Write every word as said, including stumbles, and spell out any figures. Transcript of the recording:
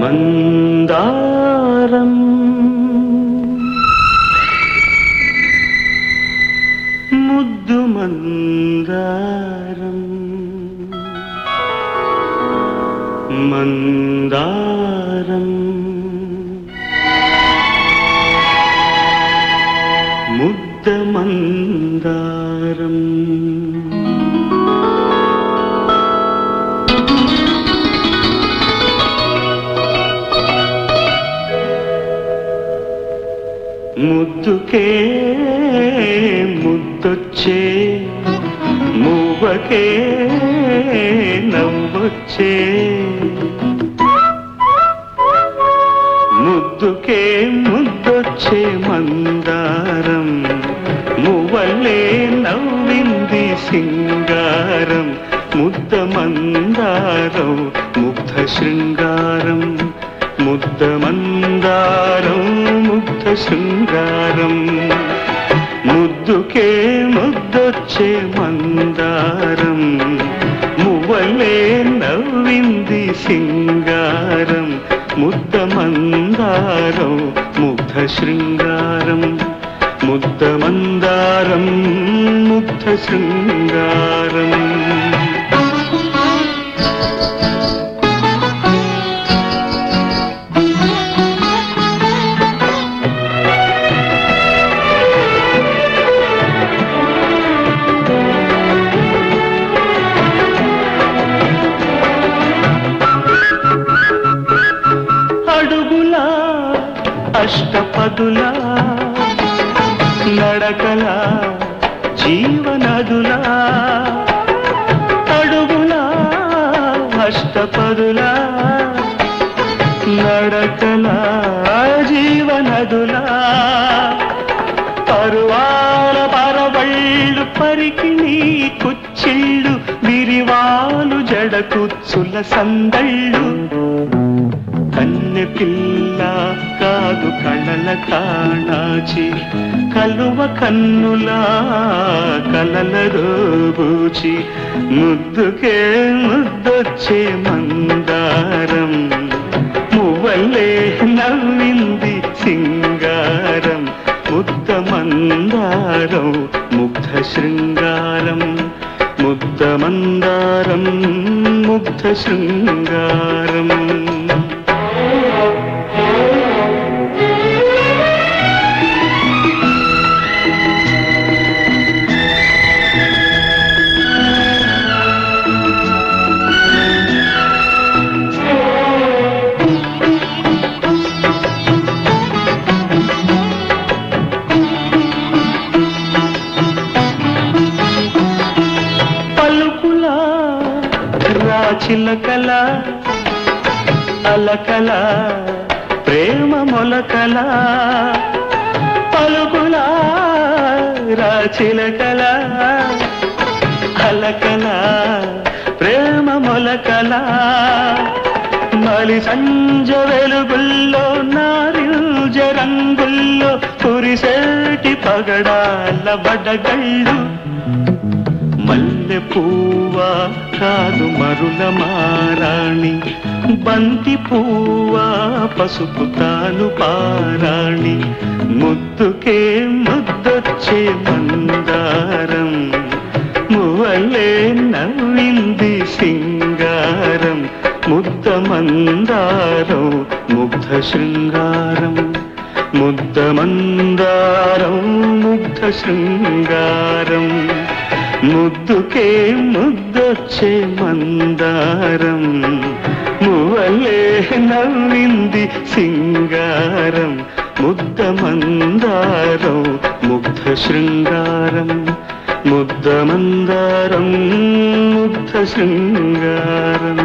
మందారం ముద్దు మందారం మందారం ముద్ద మందారం ముద్దుకే ముద్దొచ్చే మూవకే నవ్వొచ్చే ముద్దుకే ముద్దొచ్చే మందారం మువ్వలే నవ్వింది సింగారం ముద్ద మందారం ముగ్ధ శృంగారం ముద్ద మందారం ముగ్ధ శృంగారం ముద్దుకే ముద్దొచ్చే మందారం మువ్వలే నవ్వింది సింగారం ముద్ద మందారం ముగ్ధ శృంగారం ముద్ద మందారం ముగ్ధ శృంగారం అష్టపదులా నడకలా జీవనదులా అడుగులా అష్టపదులా నడకలా జీవనదులా పరువాల పరవళ్ళు పరికిణి కుచ్చిళ్ళు విరివాలు జడకుచ్చుల సందళ్ళు కన్నె పిల్ల కాదు కళల కాణాచి కలువ కన్నులా కలల రోబూచి ముద్దుకే ముద్దొచ్చే మందారం మువ్వలే నవ్వింది సింగారం ముద్ద మందారం ముగ్ధ శృంగారం ముద్ద మందారం ముగ్ధ శృంగారం చిలకల అలకల ప్రేమ మొలకల పలుకుల రాచిలకల అలకల ప్రేమ మొలకల మలి సంజ వెలుగుల్లో నారింజ రంగుల్లో కురిసేటి పగడాల బడగళ్ళు మల్లె పువ్వా కాదు మరుల మారాణి బంతి పువ్వా పసుపు తాను పారాణి ముద్దుకే ముద్దొచ్చే మందారం మువ్వలే నవ్వింది సింగారం ముద్ద మందారం ముగ్ధ శృంగారం ముద్ద మందారం ముగ్ధ శృంగారం ముద్దుకే ముద్దొచ్చే మందారం మువ్వలే నవ్వింది సింగారం ముద్ద మందారం ముగ్ధ శృంగారం ముద్ద మందారం ముగ్ధ శృంగారం